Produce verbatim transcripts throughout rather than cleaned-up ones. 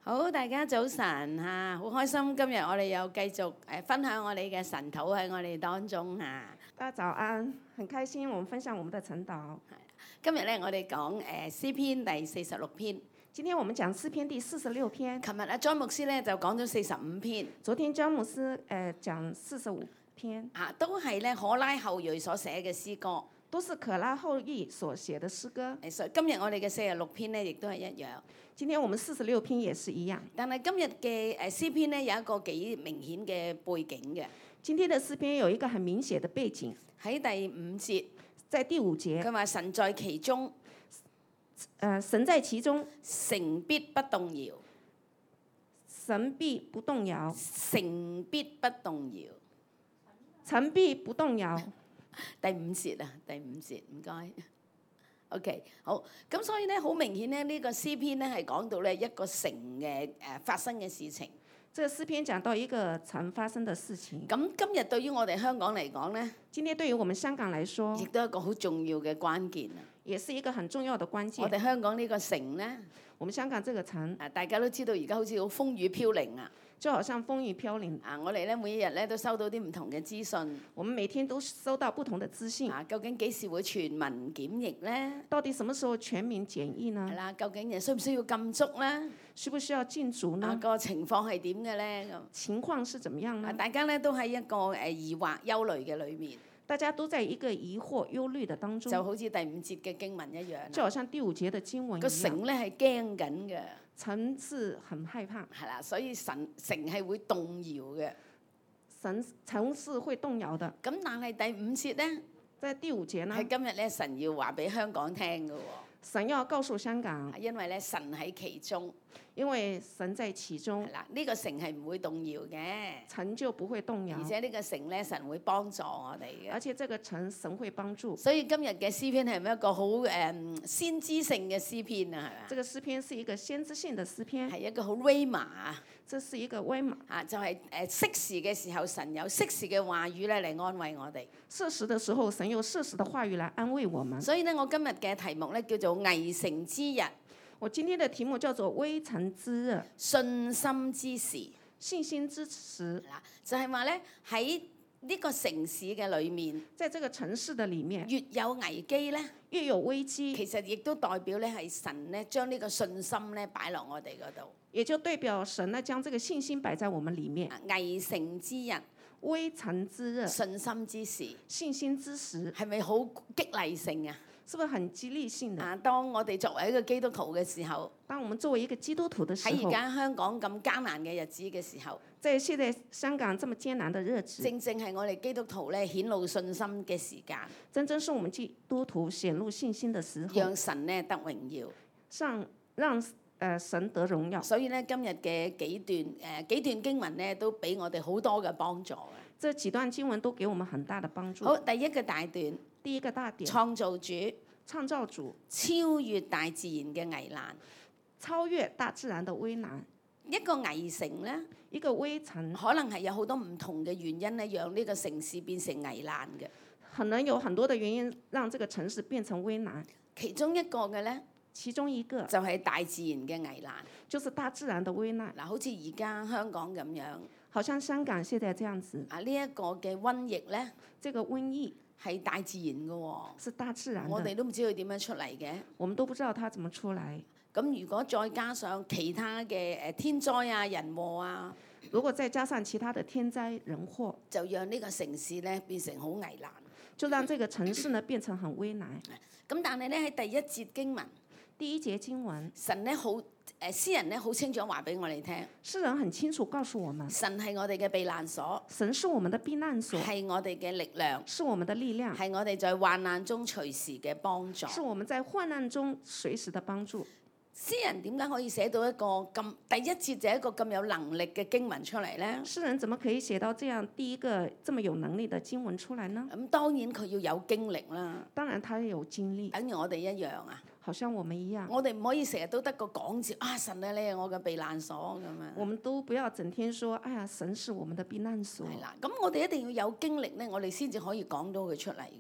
好，大家早晨嚇，好開心今日我哋又繼續誒分享我哋嘅神禱喺我哋當中嚇。 大家早安，很開心我們分享我們的晨禱。 今日咧我哋講誒詩篇第四十六篇。 今天我們講詩篇第四十六篇。 琴日阿莊牧師咧就講咗四十五篇。 昨天張牧師誒、呃、講四十五篇。 嚇，都係咧可拉後裔所寫嘅詩歌。 都是可拉後裔所寫的詩歌。 誒，今日我哋嘅四十六篇咧，亦都係一樣。 今天我們四十六篇也是一樣。 但係今日嘅誒詩篇咧有一個幾明顯嘅背景嘅。 今天的詩篇有一個很明顯的背景。 喺第五節。 在第五節。 佢話神在其中。 誒、呃，神在其中， 城必不動搖。 神必不動搖。 城必不動搖。 城必不動搖。 第五節啊，第五節，唔該。OK， 好。咁所以咧，好明顯咧，呢個詩篇咧係講到咧一個城嘅誒發生嘅事情。 這個詩篇講到一個城發生的事情。 咁今日對於我哋香港嚟講咧， 今天對於我們香港來說， 亦都係一個好重要嘅關鍵啊。 也是一個很重要的關鍵。 我哋香港呢個城咧， 我們香港這個城， 啊大家都知道而家好似好風雨飄零啊。 就好像風雨飄零。 啊，我哋咧每一日咧都收到啲唔同嘅資訊。 我們每天都收到不同的資訊。 啊，究竟幾時會全民檢疫咧？ 到底什麼時候全民檢疫呢？ 係啦，究竟誒需唔需要禁足咧？ 需不需要禁足呢？ 啊，個情況係點嘅咧？咁情況是怎麼樣呢？ 啊，大家咧都喺一個誒疑惑、憂慮嘅裏面。 大家都在一個疑惑、憂慮的當中。 就好似第五節嘅經文一樣。 就好像第五節的經文一樣。 個城咧係驚緊嘅。 城是很害怕。 係啦，所以神城係會動搖嘅。 神城是會動搖的。 咁但係第五節咧？ 在第五節呢？ 係今日咧，神要話俾香港聽嘅喎。 神要告訴香港。 因為咧，神喺其中。 因為神在其中。 係啦，呢個城係唔會動搖嘅。 城就不會動搖。 而且呢個城咧，神會幫助我哋嘅。 而且這個城神會幫助。 所以今日嘅詩篇係咪一個好誒先知性嘅詩篇啊？係嘛？ 這個詩篇是一個先知性的詩篇。 係一個好 rhema 啊！ 這是一個 rhema 啊，就係誒適時嘅時候，神有適時嘅話語咧嚟安慰我哋。 適時嘅時候，神有適時嘅話語嚟安慰我們。 所以咧，我今日嘅題目咧叫做危城之日。 我今天的題目叫做危城之日， 信心之時， 信心之時。 嗱，就係話咧喺呢個城市嘅裏面， 在這個城市的裡面， 越有危機咧， 越有危機， 其實亦都代表咧係神咧將呢個信心咧擺落我哋嗰度， 也就代表神呢將這個信心擺在我們裡面。 危城之日， 危城之日， 信心之時， 信心之時， 係咪好激勵性啊？ 是不是很激勵性的？ 啊，當我哋作為一個基督徒嘅時候， 當我們作為一個基督徒的時候， 喺而家香港咁艱難嘅日子嘅時候， 在現在香港這麼艱難的日子， 正正係我哋基督徒咧顯露信心嘅時間， 真正是我們基督徒顯露信心的時候， 讓神咧得榮耀， 讓讓誒、呃、神得榮耀。 所以咧今日嘅幾段誒、呃、幾段經文咧都俾我哋好多嘅幫助嘅。 這幾段經文都給我們很大的幫助。 好，第一個大段。 第一個大點， 創造主， 創造主， 超越大自然嘅危難， 超越大自然的危難。 一個危城咧， 一個危城， 可能係有好多唔同嘅原因咧，讓呢個城市變成危難嘅。 可能有很多的原因讓這個城市變成危難。 其中一個嘅咧， 其中一個就係大自然嘅危難， 就是大自然的危難。 嗱，好似而家香港咁樣， 好像香港現在這樣子。 啊，呢一個嘅瘟疫咧， 這個瘟疫係大自然嘅喎， 是大自然的。 我哋都唔知佢點樣出嚟嘅。 我們都不知道它怎麼出來。 咁如果再加上其他嘅誒天災啊、人禍啊， 如果再加上其他的天災人禍， 就讓呢個城市咧變成好危難， 就讓這個城市呢變成很危難。 咁但係咧喺第一節經文， 第一節經文， 神咧好誒詩人咧好清楚話俾我哋聽， 詩人很清楚告訴我們， 神係我哋嘅避難所， 神是我們的避難所， 係我哋嘅力量， 是我們的力量， 係我哋在患難中隨時嘅幫助， 是我們在患難中隨時的幫助。 詩人點解可以寫到一個咁第一節就係一個咁有能力嘅經文出嚟咧？ 詩人怎麼可以寫到這樣第一個這麼有能力的經文出來呢？ 咁當然佢要有經歷啦， 當然他有經歷， 等於我哋一樣啊。 好像我們一樣， 我哋唔可以成日都得個講字啊！神啊，你係我嘅避難所咁樣。 我們都不要整天說，哎呀，神是我們的避難所。 係啦，咁我哋一定要有經歷咧，我哋先至可以講到佢出嚟嘅。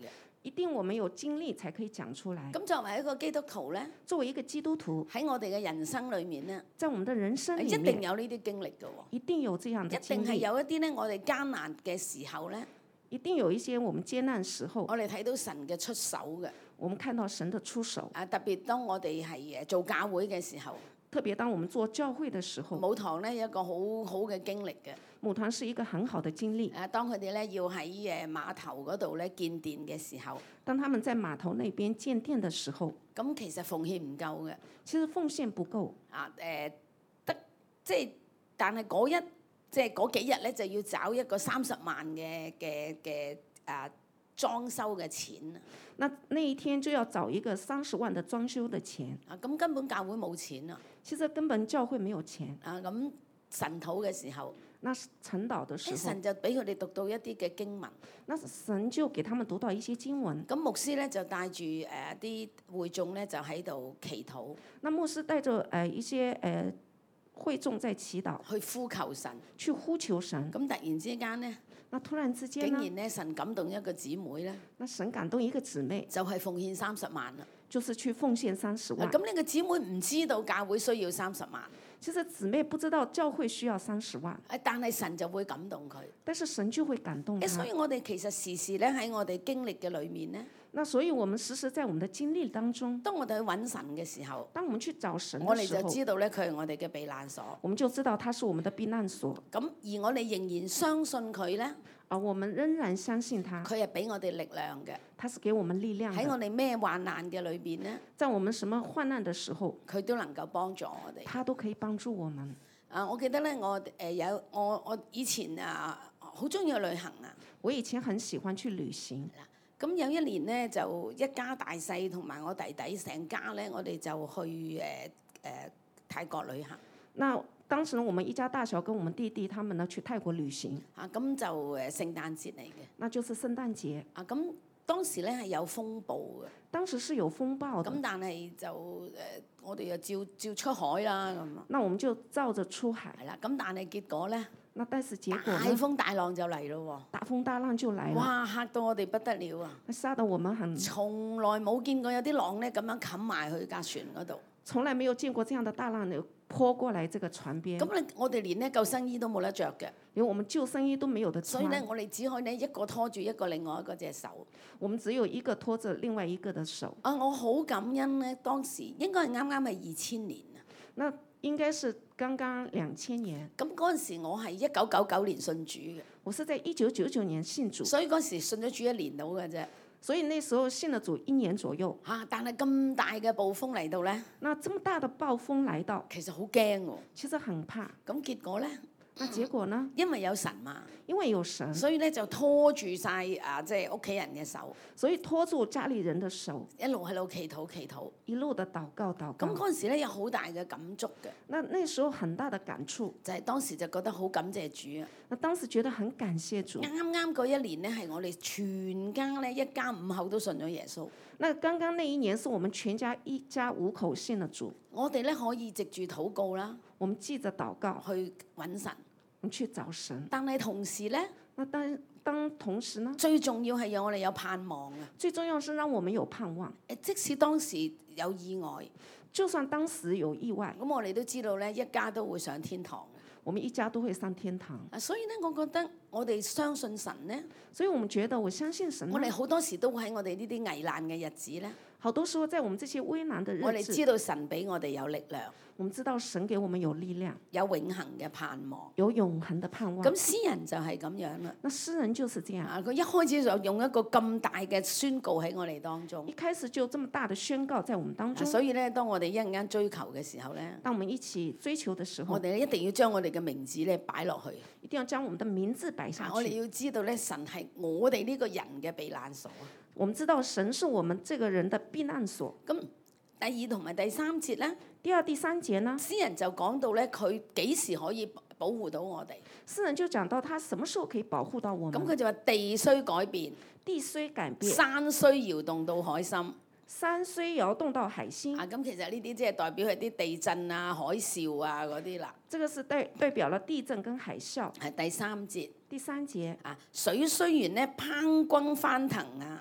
一定我們有經歷才可以講出來。 咁作為一個基督徒咧， 作為一個基督徒， 喺我哋嘅人生裏面咧， 在我們的人生一裡面， 定有呢啲經歷嘅喎。 一定有這樣的一定經歷， 係有一啲咧，我哋艱難嘅時候咧， 一定有一些我們艱難時候， 我哋睇到神嘅出手嘅。 我們看到神的出手。 啊，特別當我哋係誒做教會嘅時候， 特別當我們做教會的時候， 母堂咧有一個好好嘅經歷嘅。 母堂是一個很好的經歷。 誒，當佢哋咧要喺誒碼頭嗰度咧建殿嘅時候， 當他們在碼頭那邊建殿的時候， 咁其實奉獻唔夠嘅。 其實奉獻不夠。 啊誒，得即係，但係嗰一即係嗰幾日咧就要找一個三十萬嘅嘅嘅誒裝修嘅錢啊！ 那那一天就要找一個三十萬的裝修的錢。 啊，咁根本教會冇錢啊！ 其實根本教會沒有錢。 啊，咁神禱嘅時候， 那晨禱的時候， 神就俾佢哋讀到一啲嘅經文。 那神就給他們讀到一些經文。 咁牧師咧就帶住誒啲會眾咧就喺度祈禱。 那牧師帶着誒一些誒會眾在祈禱， 去呼求神， 去呼求神。 咁突然之間咧， 那突然之間竟呢， 然咧神感動一個姊妹咧， 那神感動一個姊妹， 就係奉獻三十萬啦。 就是去奉獻三十萬。 咁呢個姊妹唔知道教會需要三十萬， 其實姊妹不知道教會需要三十萬， 誒，但係神就會感動佢。 但是神就會感動誒，所他。 以我哋其實時時咧喺我哋經歷嘅裏面咧， 那所以我們時時在我們的經歷當中， 當我哋去揾神嘅時候， 當我們去找神我哋就的時候， 知道咧佢係我哋嘅避難所。 我們就知道他是我們的避難所。 咁而我哋仍然相信佢咧， 而我們仍然相信他， 佢係俾我哋力量嘅。 他是給我們力量喺我的。 哋咩患難嘅裏邊咧， 在我們什麼患難的時候， 佢都能夠幫助我哋。 他都可以幫助我們。 啊，我記得咧，我誒有我我以前啊好中意去旅行啊。 我以前很喜歡去旅行。 咁有一年咧，就一家大細同埋我弟弟成家咧，我哋就去誒誒、呃、泰國旅行。 那當時呢，我們一家大小跟我們弟弟他們呢去泰國旅行。 啊，咁就誒聖誕節嚟嘅。 那就是聖誕節。 啊，咁當時咧係有風暴嘅。 當時是有風暴的。 咁但係就誒、呃，我哋又照照出海啦咁。 那我們就照着出海。 係啦，咁但係結果咧， 那但是結果大呢？ 風大浪就嚟咯喎！ 大風大浪就來了。 哇！嚇到我哋不得了啊！ 嚇得我們很， 從來冇見過有啲浪咧咁樣冚埋去架船嗰度。 從來沒有見過這樣的大浪流潑過來這個船邊。 咁咧，我哋連咧救生衣都冇得着嘅。 因為我們救生衣都沒有得穿。 所以咧，我哋只可以咧一個拖住一個，另外一個隻手。 我們只有一個拖着另外一個的手。 啊！我好感恩咧，當時應該係啱啱係二千年啊。 那應該是剛剛兩千年。 咁嗰陣時我係一九九九年信主嘅。 我是在一九九九年信主。 所以嗰時信咗主一年到嘅啫。 所以那時候信了主一年左右。 嚇、啊！但係咁大嘅暴風嚟到咧， 那這麼大的暴風來到， 其實好驚喎。 其實很怕。 咁結果咧？ 那結果呢？ 因為有神嘛， 因為有神， 所以咧就拖住晒啊，即係屋企人嘅手， 所以拖住家裡人的手， 一路喺度祈禱祈禱， 一路的禱告禱告。 咁嗰陣時咧有好大嘅感觸嘅。 那那時候很大的感觸， 就係當時就覺得好感謝主啊！ 那當時覺得很感謝主。 啱啱嗰一年咧係我哋全家咧一家五口都信咗耶穌。 那剛剛那一年是我們全家一家五口信了主。 我哋咧可以藉住禱告啦， 我們記着禱告去揾神。 去找神， 但係同時咧， 那當當同時呢？ 最重要係讓我哋有盼望啊！ 最重要是讓我們有盼望。 誒，即使當時有意外， 就算當時有意外， 咁我哋都知道咧，一家都會上天堂。 我們一家都會上天堂。 啊，所以咧，我覺得我哋相信神咧， 所以我們覺得我相信神。 我哋好多時都會喺我哋呢啲危難嘅日子咧， 好多時候在我們這些危難的日子， 我哋知道神俾我哋有力量。 我們知道神給我們有力量， 有永恆嘅盼望， 有永恆的盼望。 咁詩人就係咁樣啦。 那詩人就是這樣。 啊，佢一開始就用一個咁大嘅宣告喺我哋當中。 一開始就這麼大的宣告在我們當中。 啊、所以咧，當我哋一陣間追求嘅時候咧， 當我們一起追求的時候， 我哋一定要將我哋嘅名字咧擺落去。 一定要將我們的名字擺下去。 啊、我哋要知道咧，神係我哋呢個人嘅避難所。 我們知道神是我們這個人的避難所。 咁第二同埋第三節咧， 第二、第三節呢？ 詩人就講到咧，佢幾時可以保護到我哋？ 詩人就講到他什麼時候可以保護到我們？ 咁佢就話地雖改變， 地雖改變， 山雖搖動到海心， 山雖搖動到海心。 啊，咁其實呢啲即係代表係啲地震啊、海嘯啊嗰啲啦。 這個是代代表了地震跟海嘯。 係第三節。 第三節啊，水雖然咧滂滾翻騰啊，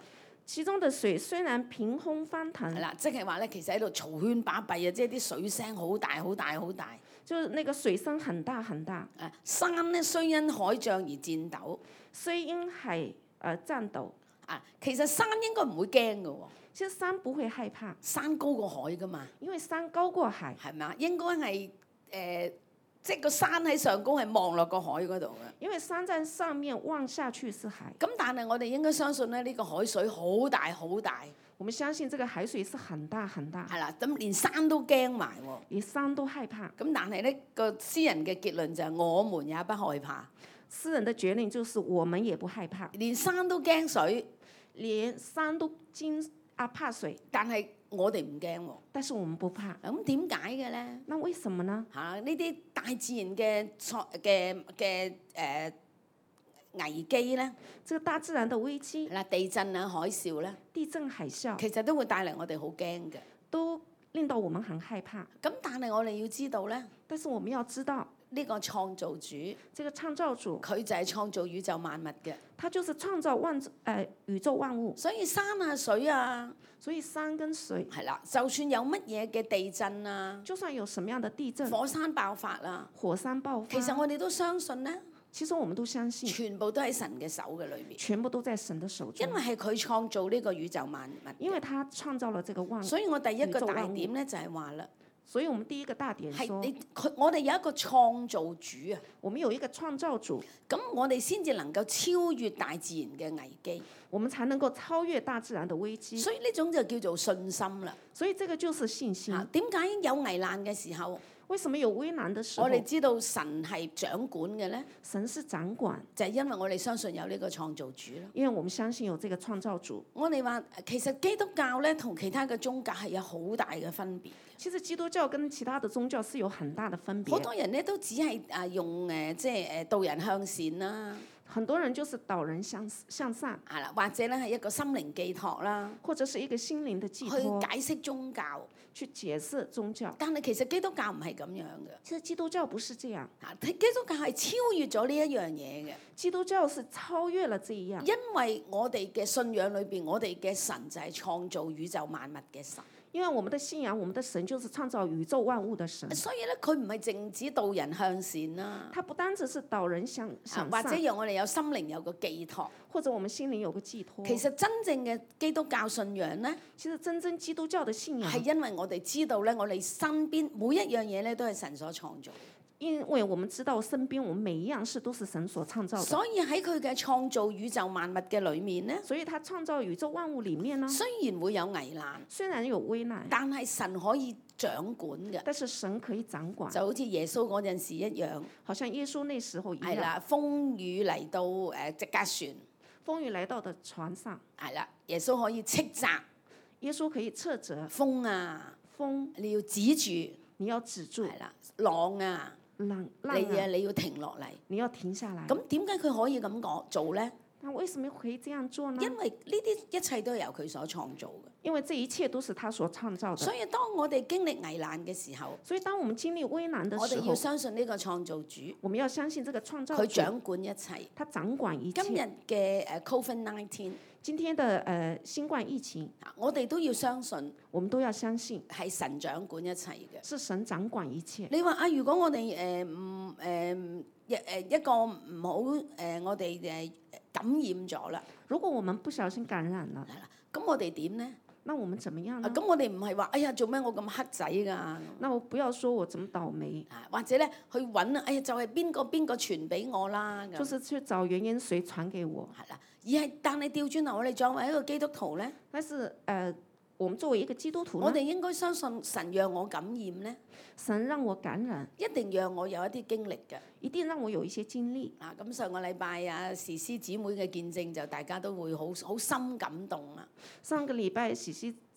其中的水雖然平空翻騰係，啦，即係話咧，其實喺度嘈喧巴閉啊，即係啲水聲好大好大好大。 就是那個水聲很大很大， 誒山咧雖因海漲而戰抖， 雖因海呃戰抖。 啊，其實山應該唔會驚嘅喎， 其實山不會害怕， 山高過海噶嘛， 因為山高過海， 係咪啊？應該係誒、呃，即係個山喺上高係望落個海嗰度嘅。 因為山在上面望下去是海。 咁但係我哋應該相信咧，呢、這個海水好大好大， 我們相信這個海水是很大很大， 係啦，咁連山都驚埋喎。 連山都害怕。 咁但係咧個詩人嘅結論就係、是、我們也不害怕， 詩人的決定就是我們也不害怕， 連山都驚水， 連山都驚啊怕水， 但係我哋唔驚喎。 但是我們不怕。 咁點解嘅咧？ 那為什麼呢？ 嚇、呢啲大自然嘅錯嘅嘅誒危機咧， 這個大自然的危機， 嗱地震啊、海嘯咧， 地震海嘯， 其實都會帶嚟我哋好驚嘅。 都令到我們很害怕。 咁但係我哋要知道咧， 但是我們要知道， 呢、個創造主這個創造主， 佢就係創造宇宙萬物嘅， 他就是創造萬誒、呃、宇宙萬物。 所以山啊、水啊， 所以山跟水， 係啦，就算有乜嘢嘅地震啊、 就算有什麼樣的地震、 火山爆發啊， 火山爆發， 其實我哋都相信咧， 其實我們都相信， 全部都喺神嘅手嘅裏面， 全部都在神的手中， 因為係佢創造呢個宇宙萬物嘅。 因為他創造了這個萬物。 所以我第一個大宇宙萬物點咧就係話啦， 所以我們第一個大點說， 係你佢我哋有一個創造主啊， 我們有一個創造主， 咁我哋先至能夠超越大自然嘅危機， 我們才能夠超越大自然的危機。 所以呢種就叫做信心啦。 所以這個就是信心。 啊，點解有危難嘅時候， 為什麼有危難的時候我，哋知道神係掌管嘅咧？ 神是掌管？ 就係因為我哋相信有呢個創造主咯。 因為我們相信有這個創造主。 我哋話其實基督教咧同其他嘅宗教係有好大嘅分別。 其實基督教跟其他的宗教是有很大的分別。 好多人咧都只係啊用誒即係誒導人向善啦， 很多人就是導人向向善， 係啦，或者咧係一個心靈寄託啦， 或者是一個心靈的寄去託， 解釋宗教。 去解釋宗教。 但係其實基督教唔係咁樣嘅， 其實基督教不是這樣， 啊，基督教係超越咗呢一樣嘢嘅， 基督教是超越了這一樣。 因為我哋嘅信仰裏邊，我哋嘅神就係創造宇宙萬物嘅神。 因為我們的信仰，我們的神就是創造宇宙萬物的神。 所以咧，佢唔係淨止導人向善啦， 他不單只是導人向啊向或者善， 讓我哋有心靈有個寄託。 或者我們心靈有個寄託。 其實真正嘅基督教信仰咧， 其實真正基督教的信仰係因為我哋知道咧，我哋身邊每一樣嘢咧都係神所創造。 因為我們知道身邊我們每一樣事都是神所創造的， 所以喺佢嘅創造宇宙萬物嘅裏面咧， 所以他創造宇宙萬物裡面呢， 雖然會有危難， 雖然有危難， 但係神可以掌管嘅， 但是神可以掌管， 就好似耶穌嗰陣時一樣， 好像耶穌那時候一樣， 係啦，風雨嚟到誒隻架船， 風雨來到的船上， 係啦，耶穌可以斥責耶穌可以斥責風啊， 風， 你要止住， 你要止住， 係啦，浪啊， 浪浪啊， 你啊你要停落嚟。 你要停下來。 咁點解佢可以咁講做咧？ 那為什麼可以這樣做呢？ 因為呢啲一切都係由佢所創造嘅。 因為這一切都是他所創造的。 所以當我哋經歷危難嘅時候， 所以當我們經歷危難的時候， 我哋要相信呢個創造主， 我們要相信這個創造主， 佢掌管一切。 他掌管一切。 今日嘅誒 Covid nineteen， 今天的誒、呃、新冠疫情， 我哋都要相信我們都要相信係神掌管一切嘅。 是神掌管一切。 你話啊，如果我哋誒唔誒一誒一個唔好誒、呃，我哋誒感染咗啦， 如果我們不小心感染了， 係啦，咁我哋點咧？ 那我們怎麼樣啊， 呢？ 咁我哋唔係話，哎呀，做咩我咁黑仔㗎？ 那我不要說我怎麼倒霉， 啊，或者咧去揾啊，哎呀，就係邊個邊個傳俾我啦，咁就是去找原因誰傳給我。 係啦。而係，但係調轉頭，我哋作為一個基督徒咧， 但是誒、呃，我們作為一個基督徒呢， 我哋應該相信神讓我感染咧， 神讓我感染， 一定讓我有一啲經歷嘅。 一定讓我有一些經歷。 啊，咁上個禮拜啊，時師姊妹嘅見證就大家都會好好深感動啊。 上個禮拜喜熙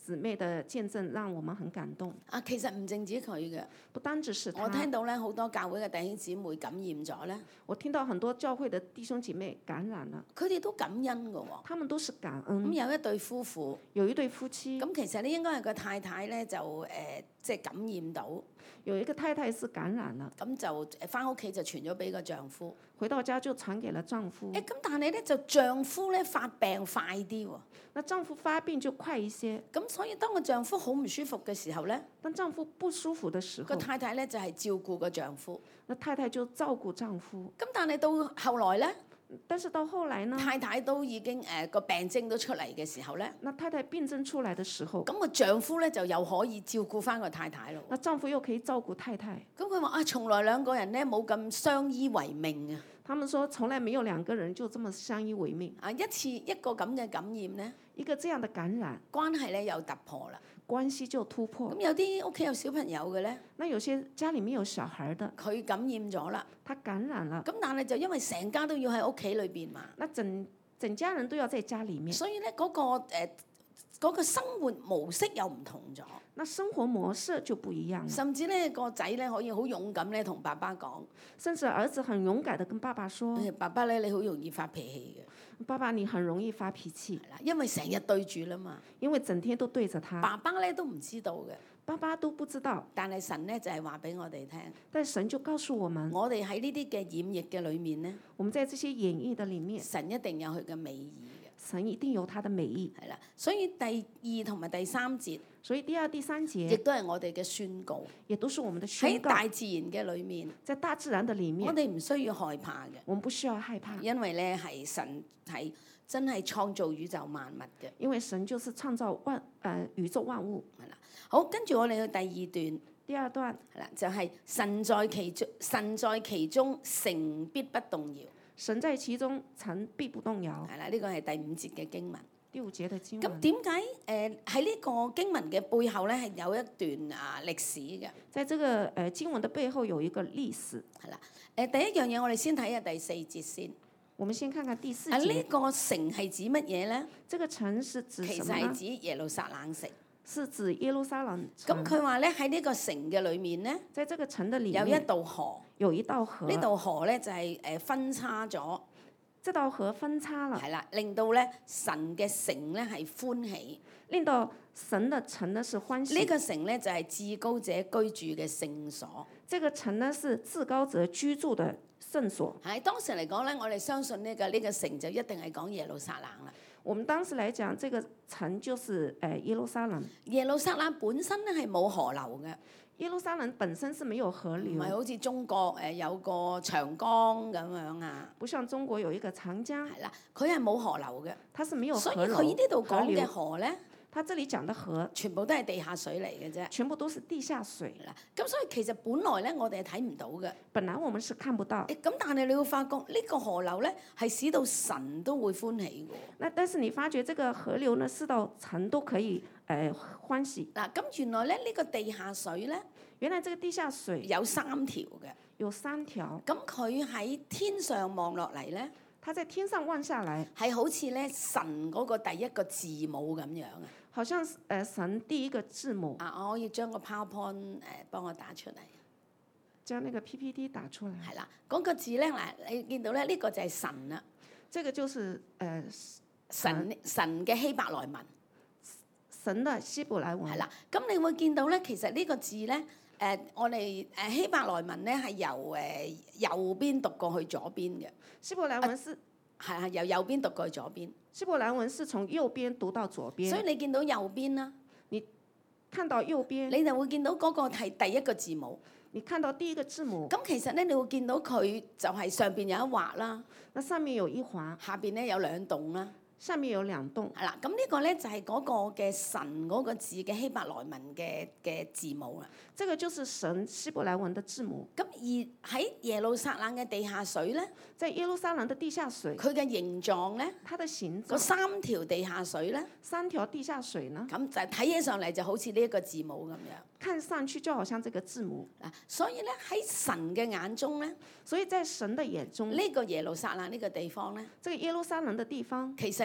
姊妹的見證讓我們很感動。 啊，其實唔淨止佢嘅， 不單止是他， 我聽到咧好多教會嘅弟兄姊妹感染咗咧， 我聽到很多教會的弟兄姐妹感染了， 佢哋都感恩嘅喎。 他們都是感咁恩。 有一對夫婦， 有一對夫妻， 咁其實咧應該係個太太咧就誒、呃、即係感染到， 有一個太太是感染了， 咁就誒翻屋企就傳咗俾個丈夫。 回到家就傳給了丈夫。 誒咁但係咧就丈夫咧發病快啲喎， 那丈夫發病就快一些。 咁所以當個丈夫好唔舒服嘅時候咧， 當丈夫不舒服的時個候， 太太咧就係、是、照顧個丈夫。 那太太就照顧丈夫。 咁但係到後來咧， 但是到後來呢， 太太都已經誒個、呃、病徵都出嚟嘅時候咧， 那太太病症出來的時候， 咁個丈夫咧就又可以照顧翻個太太咯。 那丈夫又可以照顧太太。 咁佢話啊，從來兩個人咧冇咁相依為命啊！ 他們說從來沒有兩個人就這麼相依為命。 啊，一次一個咁嘅感染咧， 一個這樣的感染， 關係咧又突破啦。 關係就突破。 咁有啲屋企有小朋友嘅咧， 那有些家裡面有小孩的， 佢感染咗啦， 他感染了， 咁但係就因為成家都要喺屋企裏邊嘛， 那整整家人都要在家裡面， 所以咧嗰、個誒嗰、呃嗰個生活模式又唔同咗。 那生活模式就不一樣了。 甚至咧個仔咧可以好勇敢咧同爸爸講， 甚至兒子很勇敢地跟爸爸說： 爸爸咧你好容易發脾氣嘅， 爸爸你很容易發脾氣， 係啦，因為成日對住啦嘛。 因為整天都對着他， 爸爸咧都唔知道嘅， 爸爸都不知道， 但係神咧就係話俾我哋聽， 但神就告訴我們， 我哋喺呢啲嘅染疫嘅裏面咧， 我們在這些演繹的裡面， 神一定有佢嘅美意嘅， 神一定有他的美意。 係啦。所以第二同埋第三節， 所以第二、第三亦節都係我哋嘅宣告。 也都是我們的喺宣告。 大自然嘅裏面， 在大自然的裡我面， 哋唔需要害怕嘅， 我們不需要害怕， 因為咧係神係真係創造宇宙萬物嘅。 因為神就是創造萬呃宇宙萬物。 係啦，好，跟住我哋去第二段。 第二段係啦，就係、是、神在其中，神在其中，城必不動搖。 神在其中，城必不動搖。 係啦，呢個係第五節嘅經文。 第五節嘅經咁文。 點解誒喺呢個經文嘅背後咧係有一段啊歷史嘅？ 在這個誒、呃、經文的背後有一個歷史。 係啦，誒、呃、第一樣嘢我哋先睇下第四節先。 我們先看看第四啊，呢、 節。 個城係指乜嘢咧？ 這個城是指其實什麼呢？ 係指耶路撒冷城。 是指耶路撒冷咁城。 佢話咧喺呢個城嘅裏面咧， 在這個城的裡有面一道河。 有一道河。 呢道河咧就係、是、誒分叉咗。 這道河分叉了。 係啦，令到咧神嘅城咧係歡喜。 令到神的城呢是歡喜。 呢個城咧就係至高者居住嘅聖所。 這個城呢是至高者居住的聖所。 喺當時嚟講咧，我哋相信呢、這個呢、這個城就一定係講耶路撒冷啦。 我們當時來講，這個城就是誒耶路撒冷。 耶路撒冷本身咧係冇河流嘅， 耶路撒冷本身是沒有河唔流， 係好似中國誒有個長江咁樣啊。 不像中國有一個長江， 係啦，佢係冇河流嘅， 它是沒有所以河流。 佢呢度講嘅河流河咧， 它這裡講的河全部都係地下水嚟嘅啫。 全部都是地下水。 嗱，咁所以其實本來咧我哋係睇唔到嘅。 本來我們是看不到， 誒咁，但係你會發覺呢個河流咧係使到神都會歡喜嘅。 那但是你發覺這個河流呢，是到城都可以誒、呃、歡喜。 嗱，咁原來咧呢、這個地下水咧原來這個地下水有三條嘅。 有三條， 咁佢喺天上望落嚟咧， 它在天上望下來， 係好似咧神嗰個第一個字母咁樣啊！ 好像誒、呃、神第一個字母。 啊，我可以將個 PowerPoint 誒、呃、幫我打出嚟。 將那個 P P T 打出來。 係啦，嗰、那個字咧嗱，你見到咧呢、這個就係神啦。 這個就是誒、呃、 神神嘅希伯來文。 神的希伯來文。 係啦，咁你會見到咧，其實呢個字咧，誒、呃、我哋誒希伯來文咧係由誒、呃、右邊讀過去左邊嘅。 希伯來文是係啊，由右邊讀過去左邊。 希伯來文是從右邊讀到左邊。 所以你見到右邊啦， 你看到右邊， 你就會見到嗰個係第一個字母。 你看到第一個字母。 咁其實咧，你會見到佢就係上邊有一畫啦， 那上面有一橫， 下邊咧有兩棟啦。 下面有兩棟。 係啦，咁呢個咧就係嗰個嘅神嗰個字嘅希伯來文嘅嘅字母啦。 這個就是神希伯來文的字母。 咁而喺耶路撒冷嘅地下水咧， 在耶路撒冷的地下水， 佢嘅形狀咧， 它的形嗰狀， 三條地下水咧， 三條地下水呢， 咁就睇起上嚟就好似呢一個字母咁樣。 看上去就好像這個字母。 嗱，所以咧喺神嘅眼中咧， 所以在神的眼中， 呢個耶路撒冷呢個地方咧， 這個耶路撒冷的地方， 其實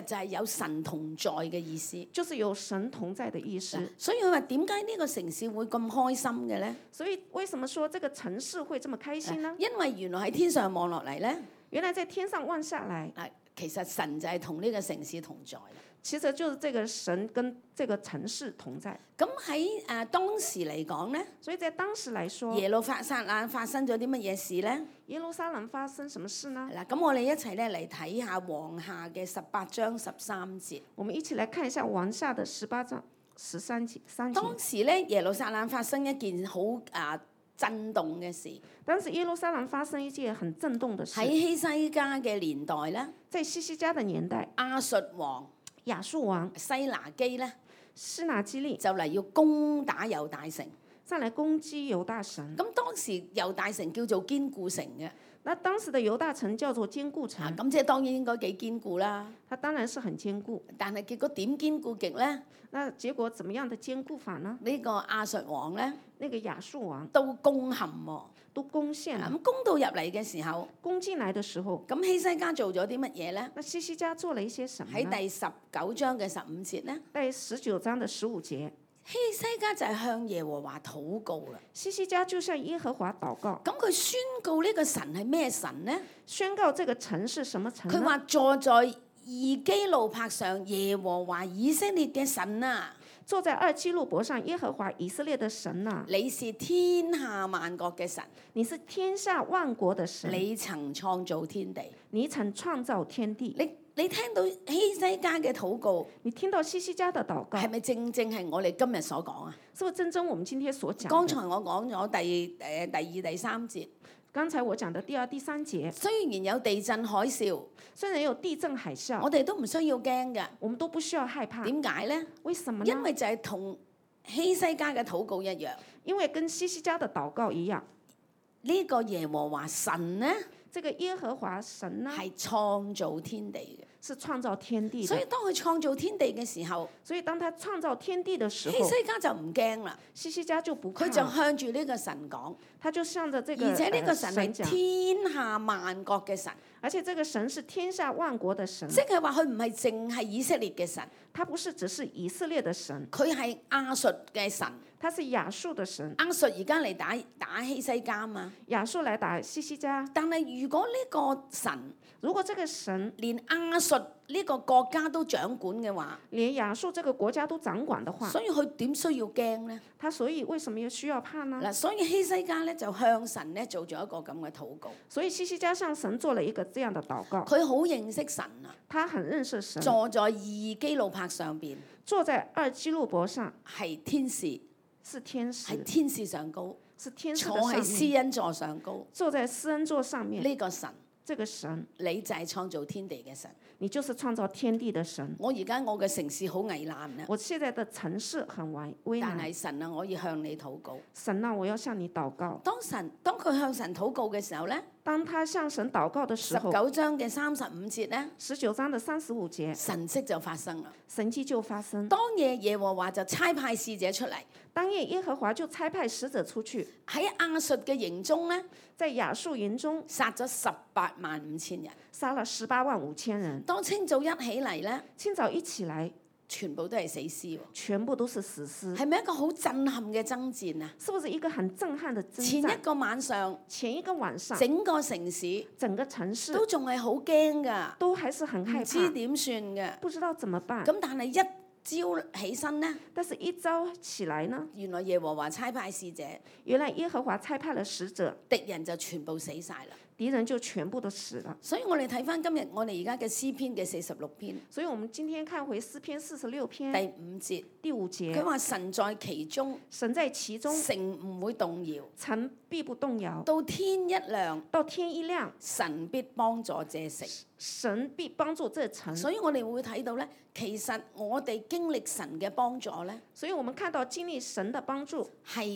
就係有神同在嘅意思。 就是有神同在的意思。 所以佢話點解呢個城市會咁開心嘅咧？ 所以為什麼說這個城市會這麼開心呢？ 因為原來喺天上望落嚟咧， 原來在天上望下來， 啊，其實神就係同呢個城市同在啦。 其實就是這個神跟這個城市同在。 咁喺誒當時嚟講咧， 所以在當時來說， 耶路撒冷發生咗啲乜嘢事咧？ 耶路撒冷發生什麼事呢？ 嗱，咁我哋一齊咧嚟睇下王下嘅十八章十三節。 我們一起來看一下王下的十八章十三節三節。 當時咧，耶路撒冷發生一件好啊震動嘅事。 當時耶路撒冷發生一件很震動的事。 喺希西家嘅年代咧， 在希西家的年代， 亞述王亞述王西拿基咧示拿基利就嚟要攻打猶大城。 上來攻擊猶大城。 咁當時猶大城叫做堅固城嘅， 那當時的猶大城叫做堅固啊城， 咁即係當然應該幾堅固啦。 它當然是很堅固。 但係結果點堅固極咧？ 那結果怎麼樣的堅固法呢？ 呢個亞述王咧那個亞述王都攻陷喎。 都攻陷了。 咁攻到入嚟嘅時候， 攻進來的時候， 咁希西家做咗啲乜嘢咧？ 那希西家做了一些什麼呢？ 喺第十九章嘅十五節咧， 第十九章的十五節， 希西家就係向耶和華禱告啦。 希西家就向耶和華禱告， 咁佢宣告呢個神係咩神咧？ 宣告這個城是什麼城呢？ 佢話坐在二基路伯上耶和華以色列嘅神啊！ 坐在二基路伯上耶和華以色列的神啊！ 你是天下萬國嘅神， 你是天下萬國的神， 你曾創造天地。 你曾創造天地。 你你聽到希西家嘅禱告， 你聽到希西家的禱告， 係咪正正係我哋今日所講啊？ 是不是正正我們今天所講的？ 剛才我講咗第誒第二第三節， 剛才我講的第二、第三節， 雖然有地震海嘯， 雖然有地震海嘯， 我哋都唔需要驚嘅。 我們都不需要害怕。 點解咧？ 為什麼呢？ 因為就係同希西家嘅禱告一樣， 因為跟希西家的禱告一樣， 呢個耶和華神咧這個耶和華神呢係創造天地嘅。 是創造天地的。 所以當佢創造天地嘅時候， 所以當他創造天地的時候， 希西家就唔驚啦， 希西家就不怕佢就向住呢個神講， 他就向着這個而且呢個神係呃講天下萬國嘅神， 而且這個神是天下萬國的神， 即係話佢唔係淨係以色列嘅神， 他不是只是以色列的神， 佢係亞述嘅神。 他是亞述的神。 亞述而家嚟打打希西家嘛， 亞述來打希西家， 但係如果呢個神如果這個神連亞述呢個國家都掌管嘅話， 連亞述這個國家都掌管的話， 所以佢點需要驚呢？ 他所以為什麼要需要怕呢？ 嗱，所以希西家咧就向神咧做咗一個咁嘅禱告。 所以希西家向神做了一個這樣的禱告。 佢好認識神啊， 他很認識神， 坐在二基路伯上邊坐在二基路伯上係天使， 是天使， 係天使上高， 是天使坐喺的上面， 施恩座上高。 坐在施恩座上面。 呢個神， 這個神， 你就係創造天地嘅神。 你就是創造天地的神。 我而家我嘅城市好危難啊， 我現在的城市很危危但難， 係神啊，我要向你禱告。 神啊，我要向你禱告。 當神當佢向神禱告嘅時候咧， 當他向神禱告的時十候， 九章嘅三十五節咧， 十九章的三十五節， 神蹟就發生啦。 神蹟就發生。 當夜耶和華就差派使者出嚟， 當夜耶和華就差派使者出去， 喺亞述嘅營中咧， 在亞述營中殺咗十八萬五千人。 殺了十八萬五千人。 當清早一起嚟咧， 清早一起來， 全部都係死屍喎。 全部都是死屍， 係咪一個好震撼嘅爭戰啊？ 是不是一個很震撼的征戰？ 前一個晚上， 前一個晚上， 整個城市整個城市都仲係好驚㗎， 都還是很害唔知怕， 點算嘅。 不知道怎麼辦。 咁但係一朝起身咧， 但是一朝起來呢， 原來耶和華差派使者， 原來耶和華差派了使者， 敵人就全部死晒啦。 敵人就全部都死了。 所以我哋睇翻今日我哋而家嘅詩篇嘅四十六篇所以我們今天看回詩篇四十六篇第五節， 第五佢節， 話神在其中， 神在其中， 城唔會動搖， 城必不動搖。 到天一亮， 到天一亮， 神必幫助這城。 神必幫助這城。 所以我哋會睇到咧，其實我哋經歷神嘅幫助咧， 所以我們看到經歷神的幫助， 係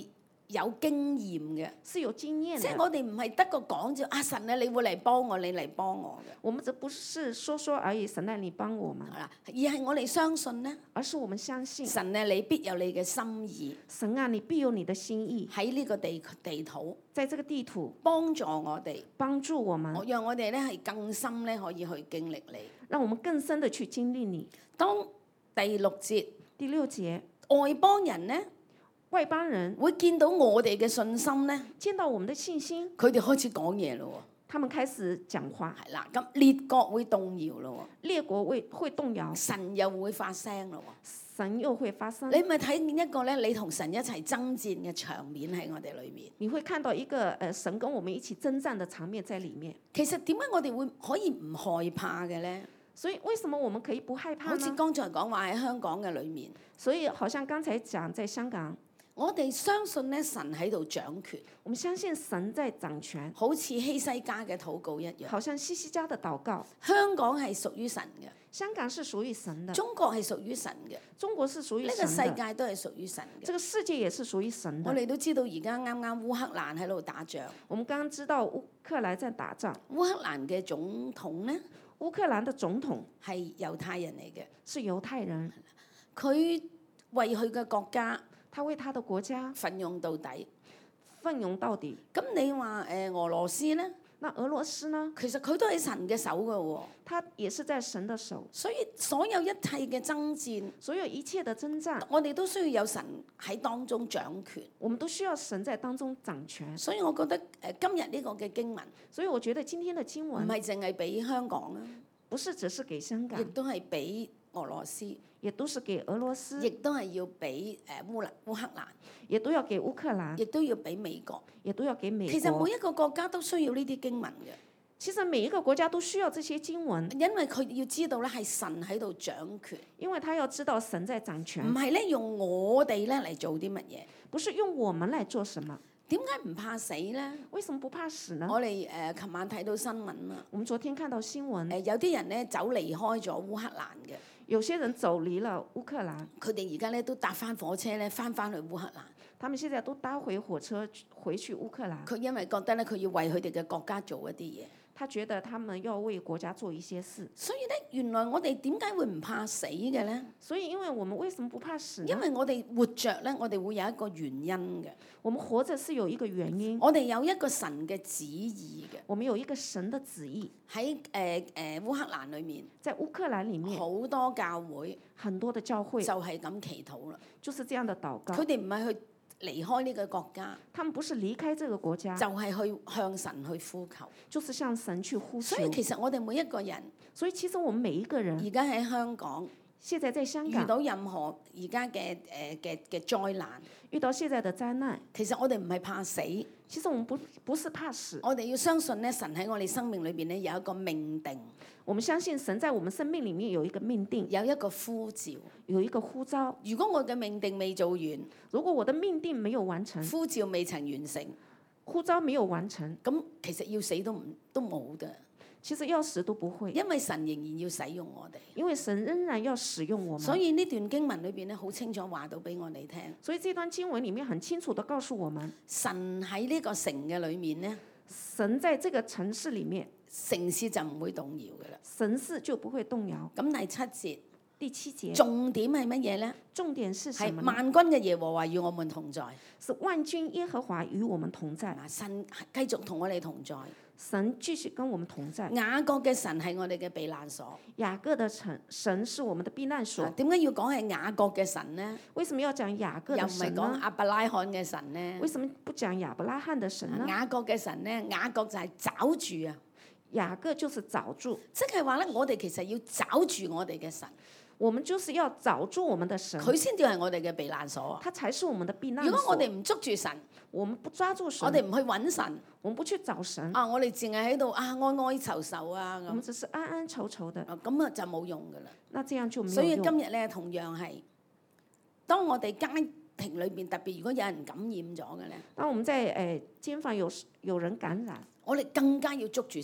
有經驗嘅， 是有經驗即係的。 我哋唔係得個講字，啊神啊，你會嚟幫我，你嚟幫我嘅， 我們這不是說說而已，神啊，你幫我們， 係啦，而係我哋相信咧， 而是我們相信神啊，你必有你嘅心意神啊，你必有你的心意， 喺呢個地地土在這個地土幫助我哋， 幫助我們， 我讓我哋咧係更深咧可以去經歷你。 讓我們更深的去經歷你。 當第六節第六節， 外邦人咧外邦人會見到我哋嘅信心咧， 見到我們的信心， 佢哋開始講嘢咯他們開始講話， 喎，係啦，咁列國會動搖咯列國會會動搖喎，，神又會發聲咯喎。 神又會發生。 你咪睇見一個咧，你同神一齊爭戰嘅場面喺我哋裏面。 你會看到一個誒神跟我們一起征戰的場面在裡面。 其實點解我哋會可以唔害怕嘅咧？ 所以為什麼我們可以不害怕好似呢？ 剛才講話喺香港嘅裏面， 所以好像剛才講在香港， 我哋相信咧神喺度掌權， 我們相信神在掌權， 好似希西家嘅禱告一樣。 好像西西家的禱告。 香港係屬於神嘅， 香港是屬於神的， 中國係屬於神嘅， 中國是屬於呢個世神的， 界都係屬於神嘅。 這個世界也是屬於神的。 我哋都知道而家啱啱烏克蘭喺度打仗， 我們剛剛知道烏克蘭在打仗， 烏克蘭嘅總統咧烏克蘭的總統係猶太人嚟嘅， 是猶太人， 佢為佢嘅國家他為他的國家奮勇到底。 奮勇到底。 咁你話誒、呃、俄羅斯咧， 那俄羅斯呢？ 其實佢都喺神嘅手㗎喎， 他也是在神的手， 所以所有一切嘅爭戰， 所有一切的征戰， 我哋都需要有神喺當中掌權。 我們都需要神在當中掌權。 所以我覺得誒、呃、今日呢個嘅經文所以我覺得今天的經唔文係淨係俾香港啊， 不是只是給香亦港， 都係俾俄羅斯， 也都是給俄羅斯， 亦都係要俾誒烏克烏克蘭， 也都要給烏克蘭， 亦都要俾美國。 也都要給美其實國每。一個國家都需要呢啲經文嘅， 其實每一個國家都需要這些經文， 因為佢要知道咧係神喺度掌權， 因為他要知道神在掌權唔，係咧用我哋咧嚟做啲乜嘢。 不是用我們來做什麼。 點解唔怕死咧？ 為什麼不怕死呢？ 我哋誒琴晚睇到新聞啦， 我們昨天看到新聞， 誒有啲人咧走離開咗烏克蘭嘅， 有些人走離了烏克蘭， 佢哋而家咧都搭翻火車咧翻翻去烏克蘭。 他們現在都搭回火車回去烏克蘭。 佢因為覺得咧佢要為佢哋嘅國家做一啲嘢， 他覺得他們要為國家做一些事， 所以咧原來我哋點解會唔怕死嘅咧？ 所以因為我們為什麼不怕死呢？ 因為我哋活着咧，我哋會有一個原因嘅。 我們活着是有一個原因， 我哋有一個神嘅旨意嘅， 我們有一個神的旨意。 喺誒誒烏克蘭裏面， 在烏克蘭裡面， 好多教會很多的教會就係咁祈禱啦。 就是這樣的禱告。 佢哋唔係去離開呢個國家， 他們不是離開這個國家， 就係去向神去呼求。 就是向神去呼求所。以其實我哋每一個人所以其實我們每一個人而家喺香港現在在香遇港到任何而家嘅誒嘅嘅災難， 遇到現在的災難， 其實我哋唔係怕死， 其實我們不不是怕死， 我哋要相信咧，神喺我哋生命裏邊咧有一個命定， 我們相信神在我們生命裡面有一個命定， 有一個呼召。 有一個呼召。 如果我嘅命定未做完， 如果我的命定沒有完成， 呼召未曾完成， 呼召沒有完成， 咁其實要死都唔都冇嘅， 其實要死都不會， 因為神仍然要使用我哋。 因為神仍然要使用我們。 所以呢段經文裏邊咧，好清楚話到俾我哋聽， 所以這段經文裡面很清楚地告訴我們， 神喺呢個城嘅裏面咧， 神在這個城市裡面， 城市就唔會動搖嘅啦。 神市就不會動搖。 咁第七節第七節重點係乜嘢咧？ 重點是什係麼呢？ 萬軍嘅耶和華與我們同在。 是萬軍耶和華與我們同在， 嗱，神繼續同我哋同在。 神繼續跟我們同在。 雅各嘅神係我哋嘅避難所。 雅各的神神是我們的避難所。 點解要講係雅各嘅神咧？ 為什麼要講雅各又唔係的神呢？ 講亞伯拉罕嘅神咧？ 為什麼不講亞伯拉罕的神呢？ 雅各嘅神咧，雅各就係找住啊， 雅各就是找住， 即係話咧，我哋其實要找住我哋嘅神， 我們就是要找住我們的神， 佢先至係我哋嘅避難所。 他才是我們的避難如所。 果我哋唔捉住神， 我們不抓住神， 我哋唔去揾神， 我們不去找神， 啊，我哋淨係喺度啊哀哀愁愁啊咁， 我們只是安安愁愁的， 啊咁啊就冇用噶啦。 那這樣就沒有所以用。 今日咧同樣係，當我哋家庭裏邊特別如果有人感染咗嘅咧， 當我們在誒間房有有人感染， 我哋更加要捉住神，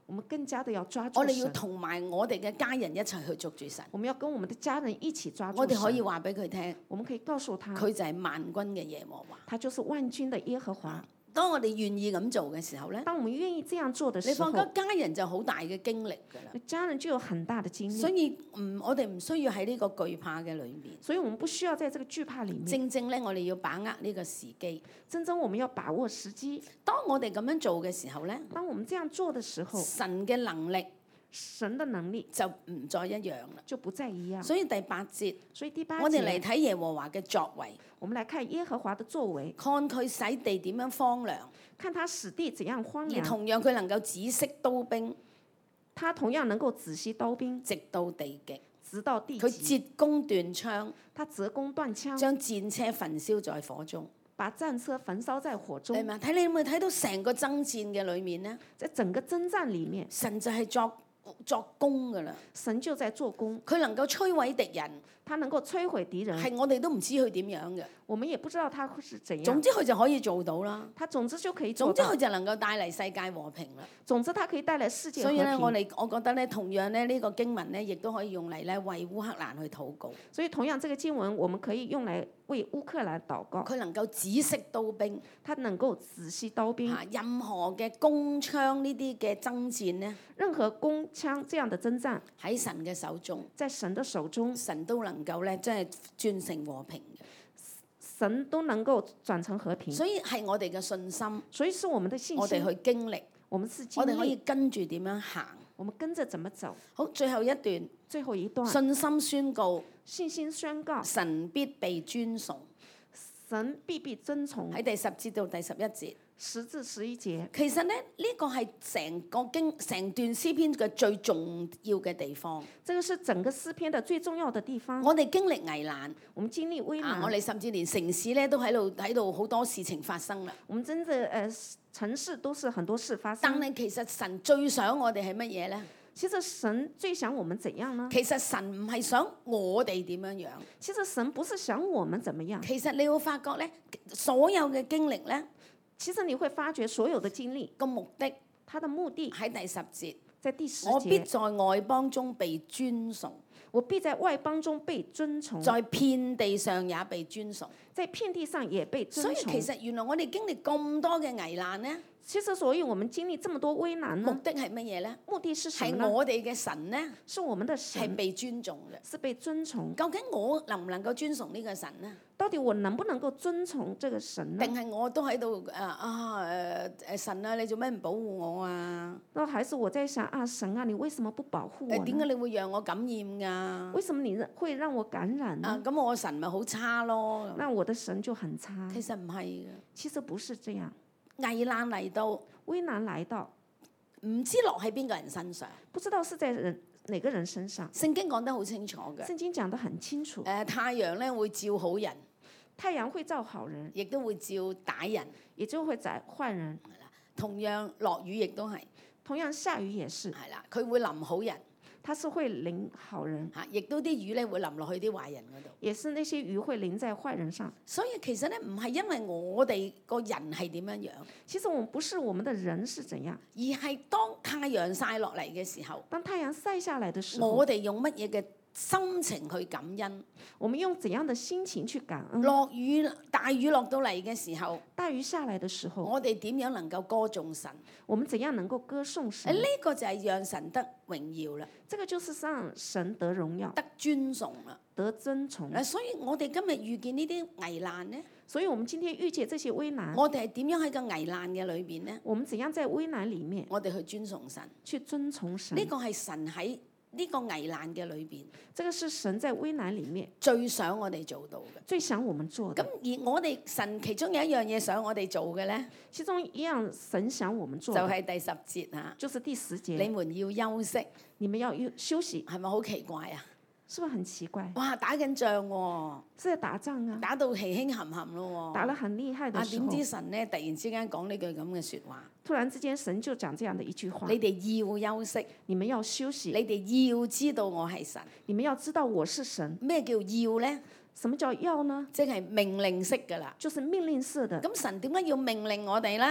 我們更加的要抓住我哋要神。 同埋我哋嘅家人一齊去捉住神。 我們要跟我們的家人一起抓住神。 我哋可以話俾佢聽， 我們可以告訴他， 佢就係萬軍嘅耶和華。 他就是萬軍的耶和華。 當我哋願意咁做嘅時候咧， 當我們願意這樣做的你時候， 發覺家人就好大嘅經歷㗎啦。 家人就有很大的經歷。 所以唔，我哋唔需要喺呢個懼怕嘅裏面。 所以我們不需要在這個懼怕裡面。 正正咧，我哋要把握呢個時機。 真正我們要把握時機。 當我哋咁樣做嘅時候咧， 當我們這樣做的時候， 神嘅能力神的能力就唔再一樣啦， 就不再一樣。 所以第八節， 所以第八節， 我哋嚟睇耶和華嘅作為， 我們來看耶和華的作為， 看佢使地點樣荒涼， 看他使地怎樣荒而涼。 同樣佢能夠止息刀兵， 他同樣能夠止息刀兵， 直到地極。 直到地佢極。 折弓斷槍， 他折弓斷槍， 將戰車焚燒在火中。 把戰車焚燒在火中。 係咪？睇你有冇睇到成個爭戰嘅裏面呢？ 在整個征戰裡面， 神就係作作工㗎啦， 神就在做工， 佢能夠摧毀敵人， 他能夠摧毀敵人。 係我哋都唔知佢點樣嘅。 我們也不知道他會是怎樣。 總之佢就可以做到啦。 他總之就可以做到。 總之佢就能夠帶嚟世界和平啦。 總之，他可以帶來世界和平。 所以咧，我哋我覺得咧，同樣咧呢個經文咧，亦都可以用嚟咧為烏克蘭去禱告。 所以同樣，這個經文我們可以用來為烏克蘭禱告。 佢能夠止息刀兵， 他能夠止息刀兵。 嚇，任何嘅弓槍呢啲嘅爭戰咧， 任何弓槍這樣的征戰喺神嘅手中， 在神的手中， 神都能夠咧即係轉成和平嘅。 神都能夠轉成和平。 所以係我哋嘅信心， 所以是我們的信心。 我哋去經歷， 我們是經歷。 我哋可以跟住點樣行。 我們跟着怎麼走？ 好，最後一段， 最後一段， 信心宣告， 信心宣告， 神必被尊崇。 神必必遵從。 喺第十節到第十一節， 十至十一節。 其實咧，呢個係成個經成段詩篇嘅最重要嘅地方。 這個是整個詩篇的最重要的地方。 我哋經歷危難， 我們經歷危難， 啊、我哋甚至連城市咧都喺度喺度好多事情發生啦。 我們真的誒、呃、城市都是很多事發生。 但係其實神最想我哋係乜嘢咧？ 其實神最想我們怎樣呢？ 其實神唔係想我哋點樣樣。 其實神不是想我們怎麼樣。 其實你會發覺咧，所有嘅經歷咧， 其實你會發覺所有的經歷個目的， 他的目的喺第十節， 在第十我必節， 在外邦中被尊崇， 我必在外邦中被尊崇， 在遍地上也被尊崇。 在遍地上也被尊崇。 所以其實原來我哋經歷咁多嘅危難咧， 其實所以我們經歷這麼多危難呢， 目的係乜嘢咧？ 目的是什麼係呢？ 我哋嘅神咧， 是我們的係神被尊重嘅。 是被尊崇。 究竟我能唔能夠尊崇呢個神咧？ 到底我能不能夠尊崇這個神呢？ 定係我都喺度誒啊誒誒神啊！你做咩唔保護我啊？ 那還是我在想啊，神啊，你為什麼不保護我誒點解呢？ 你會讓我感染㗎？ 為什麼你會讓我感染啊呢？ 咁我神咪好差咯？ 那我的神就很差。 其實唔係嘅， 其實不是這樣。 危難嚟到， 危難來到， 唔知落喺邊個人身上。 不知道是在人哪個人身上。 聖經講得好清楚嘅。 聖經講得很清楚。 誒太陽咧會照好人， 太陽會照好人， 亦都會照歹人。 也就會宰壞人。 同樣落雨亦都係， 同樣下雨也是， 係啦，佢會淋好人， 它是會淋好人， 嚇，亦都啲雨咧會淋落去啲壞人嗰度。 也是那些雨會淋在壞人上。 所以其實咧唔係因為我哋個人係點樣樣， 其實我們不是我們的人是怎樣， 而係當太陽曬落嚟嘅時候， 當太陽曬下來的時候， 我哋用乜嘢嘅心情去感恩？ 我們用怎樣的心情去感恩？ 落雨大雨落到嚟嘅時候， 大雨下來的時候， 我哋點樣能夠歌頌神？ 我們怎樣能夠歌頌誒神？ 呢個就係讓神得榮耀啦， 這個就是讓神得榮耀、 得尊崇啦。 得尊崇。 嗱，所以我哋今日遇見呢啲危難咧， 所以我們今天遇見這些危難， 我哋係點樣喺個危難嘅裏邊咧？ 我們怎樣在危難裡面我哋去尊崇神， 去尊崇神？ 呢個係神喺呢個危難嘅裏邊， 這個是神在危難裡面最想我哋做到嘅。 最想我們做咁的。 而我哋神其中有一樣嘢想我哋做嘅咧， 其中一樣神想我們做的， 就係第十節嚇， 就是第十你節， 們要休息， 你們要休休息， 係咪好奇怪啊？ 是不是很奇怪？ 哇，打緊仗喎， 是在打仗啊， 打到氣興冚冚咯喎， 打得很厲害的啊時候， 點知神咧突然之間講呢句咁嘅説話， 突然之間神就講這樣的一句話： 你哋要休息， 你們要休息， 你哋要知道我係神。 你們要知道我是神。 咩叫要咧？ 什麼叫要呢？ 即係命令式㗎啦。 就是命令式的。 咁神點解要命令我哋咧？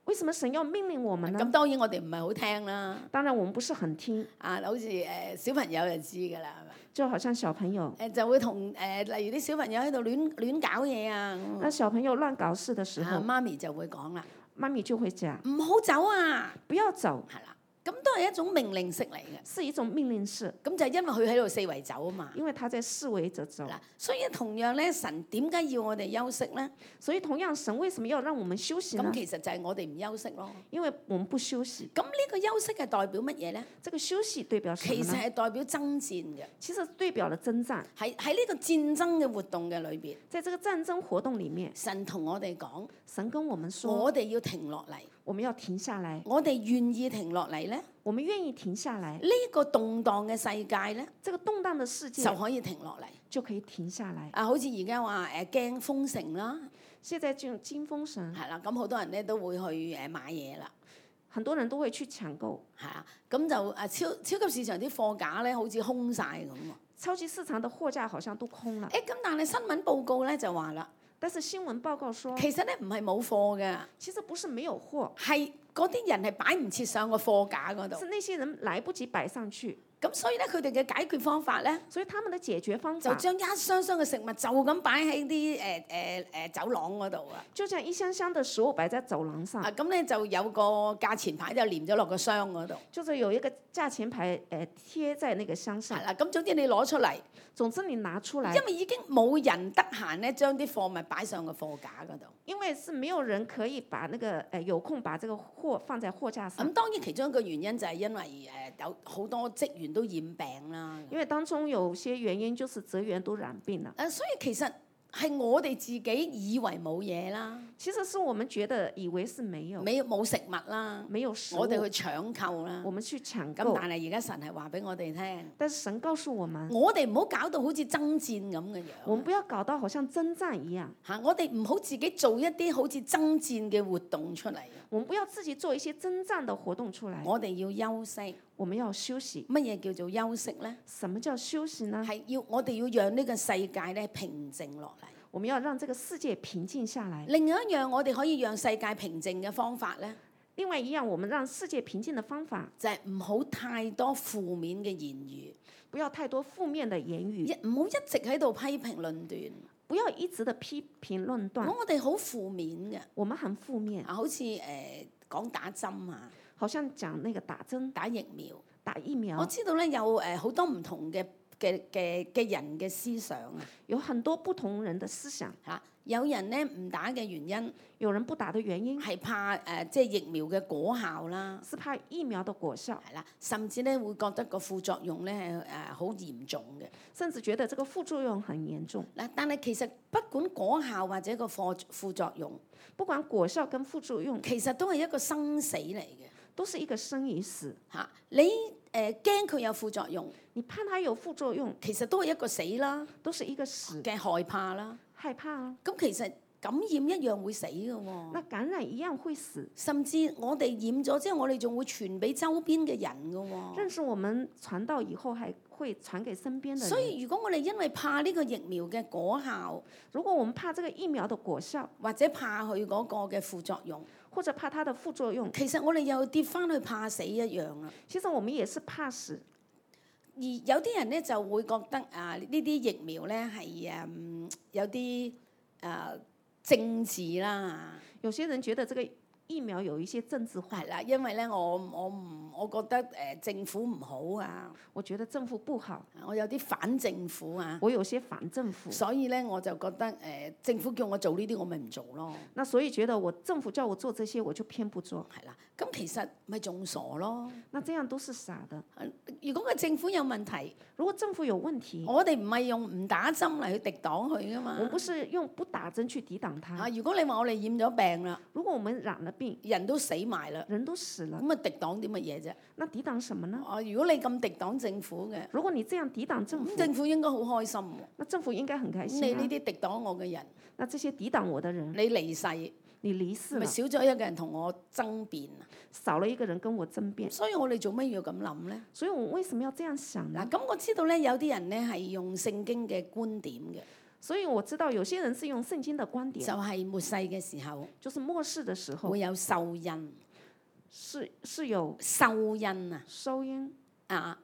為什麼神要命令我們咁呢？ 當然我哋唔係好聽啦。 當然我們不是很聽， 啊，好似誒小朋友就知㗎啦，係咪？ 就好像小朋友， 誒就會同誒例如啲小朋友喺度亂亂搞嘢啊， 那小朋友亂搞事的時候， 啊媽咪就會講啦， 媽咪就會講唔好走啊， 不要走， 係啦，咁都係一種命令式嚟嘅。 是一種命令式， 咁就係因為佢喺度四圍走啊嘛。 因為他在四圍着走。 嗱，所以同樣咧，神點解要我哋休息咧？ 所以同樣，神為什麼要讓我們休息呢咁？其實就係我哋唔休息咯。 因為我們不休息。 咁呢個休息係代表乜嘢咧？ 這個休息代表什其實麼呢？ 係代表爭戰嘅， 其實代表了征戰。 喺喺呢個戰爭嘅活動嘅裏邊， 在這個戰爭活動裡面， 神同我哋講， 神跟我們說， 我哋要停落嚟， 我們要停下來。 我哋願意停落嚟咧， 我們願意停下來， 呢個動盪嘅世界咧這個動盪的世界就可以停落嚟。 就可以停下來。 啊，好似而家話誒驚封城啦， 現在就金風神， 係啦，咁好多人咧都會去誒買嘢啦。 很多人都會去搶購。 係啊，咁就誒超超級市場啲貨架咧，好似空晒咁喎。 超級市場的貨架好像都空了。 誒咁，但係新聞報告咧就話啦， 但是新聞報告說， 其實咧唔係冇貨嘅， 其實不是沒有貨， 係嗰啲人係擺唔切上個貨架嗰度。 是那些人來不及擺上去， 咁所以咧，佢哋嘅解決方法咧， 所以他們的解決方就法將一箱箱嘅食物就咁擺喺啲誒誒誒走廊嗰度啊。 就將一箱箱的食物擺在走廊上， 啊，咁咧就有個價錢牌就黏咗落個箱嗰度。 就是有一個價錢牌誒、呃、貼在那個箱上係。啦，咁總之你攞出嚟， 總之你拿出來， 因為已經冇人得閒咧，將啲貨物擺上個貨架嗰度。 因為是沒有人可以把那個誒、呃、有空把這個貨放在貨架上。 咁當然其中一個原因就係因為誒有好多職員都染病啦。 因為當中有些原因就是職員都染病了。 誒，所以其實係我哋自己以為冇嘢啦， 其實是我們覺得以為是沒有， 沒冇食物啦， 沒有食物， 我哋去搶購啦。 我們去搶咁購。 但係而家神係話俾我哋聽， 但是神告訴我們， 我哋唔好搞到好似爭戰咁嘅樣。 我們不要搞到好像征戰一樣。 嚇，我哋唔好自己做一啲好似爭戰嘅活動出嚟。 我們不要自己做一些征戰的活動出來。 我哋要休息。 我們要休息。 乜嘢叫做休息咧？ 什麼叫休息呢？ 係要我哋要讓呢個世界咧平靜落嚟。 我們要讓這個世界平靜下來。 另外一樣我哋可以讓世界平靜嘅方法咧， 另外一樣，我們讓世界平靜的方法就係唔好太多負面嘅言語， 不要太多負面的言語， 一唔好一直喺度批評論斷。 不要一直的批評論斷。 我哋好負面嘅， 我們很負面， 啊，好似誒講打針啊， 好像講那個打針、 打疫苗。 打疫苗。 我知道咧有誒好多唔同嘅嘅嘅嘅人嘅思想啊， 有很多不同人的思想。 嚇，有人咧唔打嘅原因有人不打的原因係怕誒即係疫苗嘅果效啦， 是怕疫苗的果效， 係啦，甚至咧會覺得個副作用咧係誒好嚴重嘅。 甚至覺得這個副作用很嚴重。 嗱，但係其實不管果效或者個副副作用， 不管果效跟副作用， 其實都係一個生死嚟嘅都是一個生與死。 嚇。你誒驚佢有副作用， 你怕它有副作用， 其實都係一個死啦都是一個死嘅害怕啦。 害怕啊。 咁其實感染一樣會死嘅喎。 那感染一樣會死， 甚至我哋染咗之後，我哋仲會傳俾周邊嘅人嘅喎。 甚至我們傳到以後，還會傳給身邊的人。 所以如果我哋因為怕呢個疫苗嘅果效， 如果我們怕這個疫苗的果效， 或者怕佢嗰個嘅副作用， 或者怕它的副作用， 其實我哋又跌翻去怕死一樣啊。 其實我們也是怕死。 而有啲人咧就會覺得啊，呢啲疫苗咧係誒有啲誒、呃、政治啦。 有些人覺得這個疫苗有一些政治化， 係啦，因為咧我我唔我覺得誒、呃、政府唔好啊， 我覺得政府不好， 我有啲反政府啊， 我有些反政府， 所以咧我就覺得誒、呃、政府叫我做呢啲我咪唔做咯。 那所以覺得我政府叫我做這些我就偏不做。 係啦，咁其實咪仲傻咯。 那這樣都是傻的。 如果個政府有問題， 如果政府有問題， 我哋唔係用唔打針嚟去敵擋佢噶嘛。 我不是用不打針去抵擋它。 啊，如果你話我哋染咗病啦， 如果我們染了病， 人都死埋啦， 人都死了， 咁啊敵擋啲乜嘢啫？ 那抵擋什麼呢？ 啊，如果你咁敵擋政府嘅， 如果你這樣抵擋政府， 咁政府應該好開心喎。 那政府應該很開咁心啊。 你呢啲敵擋我嘅人， 那這些抵擋我的人， 你離世， 你離世了， 咪少咗一個人同我爭辯啊！ 少了一個人跟我爭辯， 所以我哋做乜要咁諗咧？ 所以我為什麼要這樣想嗱， 呢？ 咁我知道咧，有啲人咧係用聖經嘅觀點嘅。 所以我知道有些人是用聖經的觀點， 就係末世嘅時候就是末世的時候會有獸印， 是是有獸印啊收音啊，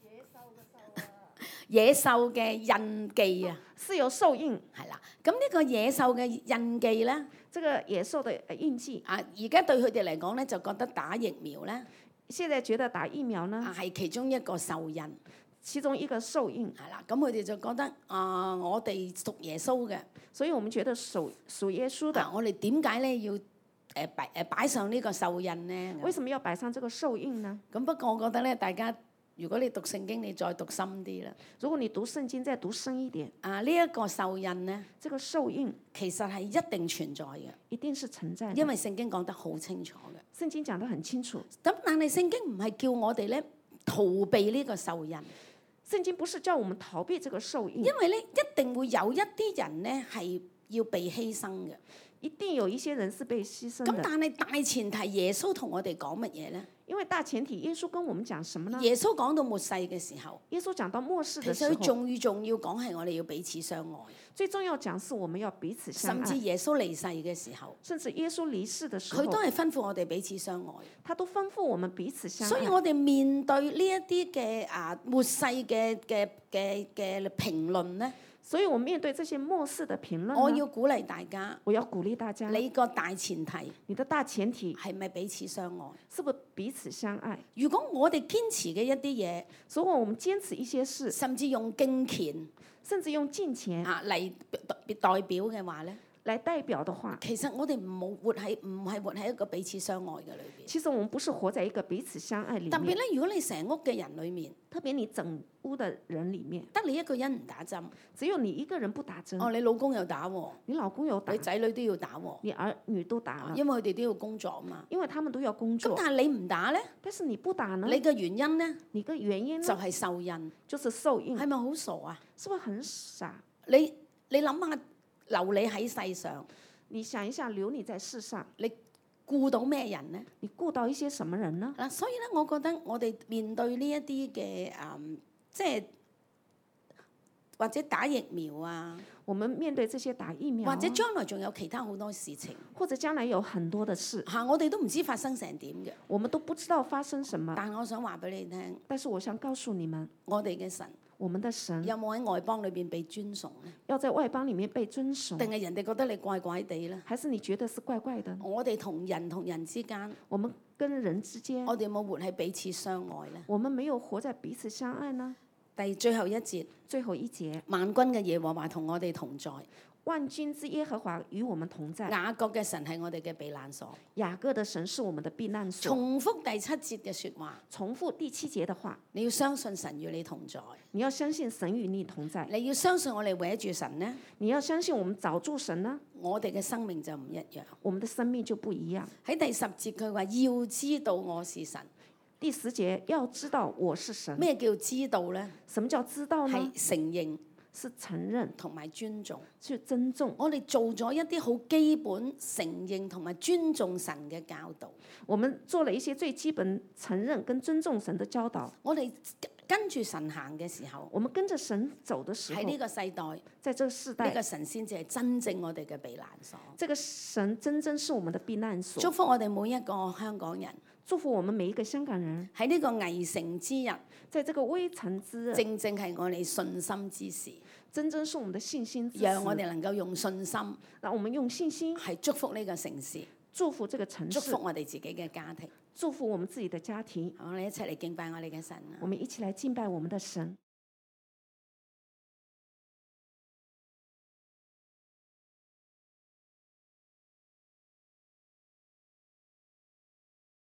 野獸嘅印記啊， 是有受印， 係啦。咁呢個野獸嘅印記咧， 這個野獸的呃印記， 啊而家對佢哋嚟講咧，就覺得打疫苗咧現在覺得打疫苗呢啊係其中一個獸印， 其中一個受印， 係啦。咁佢哋就覺得啊，我哋屬耶穌嘅， 所以我們覺得屬屬耶穌的， 啊我哋點解咧要誒擺誒擺上呢個獸印咧？ 為什麼要擺上這個受印呢？ 咁不過我覺得咧，大家如果你讀聖經，你再讀深啲啦。 如果你讀聖經再讀深一點， 啊，呢一個獸印咧， 這個受印其實係一定存在嘅， 一定是存在的， 因為聖經講得好清楚嘅。 聖經講得很清楚。 咁但係聖經唔係叫我哋咧逃避呢個獸印， 聖經不是叫我們逃避這個受印， 因為咧一定會有一啲人咧係要被犧牲嘅。 一定有一些人是被犧牲咁的。 但係大前提，耶穌同我哋講乜嘢咧？ 因為大前提，耶穌跟我們講什麼呢？ 耶穌講到末世嘅時候， 耶穌講到末世其的時候， 實佢仲要仲要講係我哋要彼此相愛， 最重要講是我們要彼此相愛。 甚至耶穌離世嘅時候， 甚至耶穌離世的時候， 佢都係吩咐我哋彼此相愛。 他都吩咐我們彼此相愛。 所以我哋面對呢一啲嘅啊末世嘅嘅嘅嘅評論咧， 所以我面對這些末世的評論呢， 我要鼓勵大家， 我要鼓勵大家， 你個大前提你的大前提係咪彼此相愛？ 是不是彼此相愛？ 如果我哋堅持嘅一啲嘢， 如果我們堅持一些事， 甚至用敬虔甚至用金錢啊嚟代代表嘅話咧， 來代表的話， 其實我哋唔好活喺唔係活喺一個彼此相愛嘅裏邊。 其實我們不是活在一個彼此相愛裡面。 特別咧，如果你成屋嘅人裏面， 特別你整屋的人裡面， 得你一個人唔打針， 只有你一個人不打針， 哦，你老公又打喎， 你老公有打你，仔女都要打喎， 你兒女都打了， 因為佢哋都要工作啊嘛。 因為他們都要工作。 咁但係你唔打咧， 但是你不打呢？ 你嘅原因咧你個原因呢？ 就係受印， 就是受印， 係咪好傻啊？ 是不是很傻？ 你你諗下，留你喺世上， 你想一下，留你在世上， 你顧到咩人咧？ 你顧到一些什麼人呢？ 嗱，所以咧，我覺得我哋面對呢一啲嘅誒，即係或者打疫苗啊， 我們面對這些打疫苗啊， 或者將來仲有其他好多事情或者將來有很多的事， 嚇，我哋都唔知發生成點嘅。 我們都不知道發生什麼。 但係我想話俾你聽， 但是我想告訴你們， 我哋嘅神我們的神有冇喺外邦裏邊被尊崇咧？ 要在外邦裡面被尊崇， 定係人哋覺得你怪怪地咧？ 還是你覺得是怪怪的？ 我哋同人同人之間， 我們跟人之間， 我哋有冇活喺彼此相愛咧？ 我們沒有活在彼此相愛呢？ 第最後一節， 最後一節， 萬軍嘅耶和華同我哋同在， 萬軍之耶和華與我們同在。 雅各嘅神係我哋嘅避難所。 雅各的神是我們的避難所。 重複第七節嘅説話， 重複第七節的話， 你要相信神與你同在， 你要相信神與你同在。 你要相信我哋圍住神呢， 你要相信我們找住神呢， 我哋嘅生命就唔一樣。 我們的生命就不一樣。 喺第十節佢話要知道我是神， 第十節要知道我是神。 咩叫知道呢？ 什麼叫知道呢？ 係承認是承認同埋尊重。 去尊重。 我哋做咗一啲好基本承認同埋尊重神嘅教導。 我們做了一些最基本承認跟尊重神的教導。 我哋跟住神行嘅時候， 我們跟着神走的時候， 喺呢個世代， 在這個世代， 呢個神先至係真正我哋嘅避難所。 這個神真正是我們的避難所。 祝福我哋每一個香港人， 祝福我們每一個香港人， 喺呢個危城之日， 在這個危城之日， 正正係我哋信心之時， 真正是我們的信心之時， 讓我哋能夠用信心， 讓我們用信心係祝福呢個城市， 祝福這個城市， 祝福我哋自己嘅家庭， 祝福我們自己的家庭。 我哋一齊嚟敬拜我哋嘅神啊！ 我們一起來敬拜我們的神。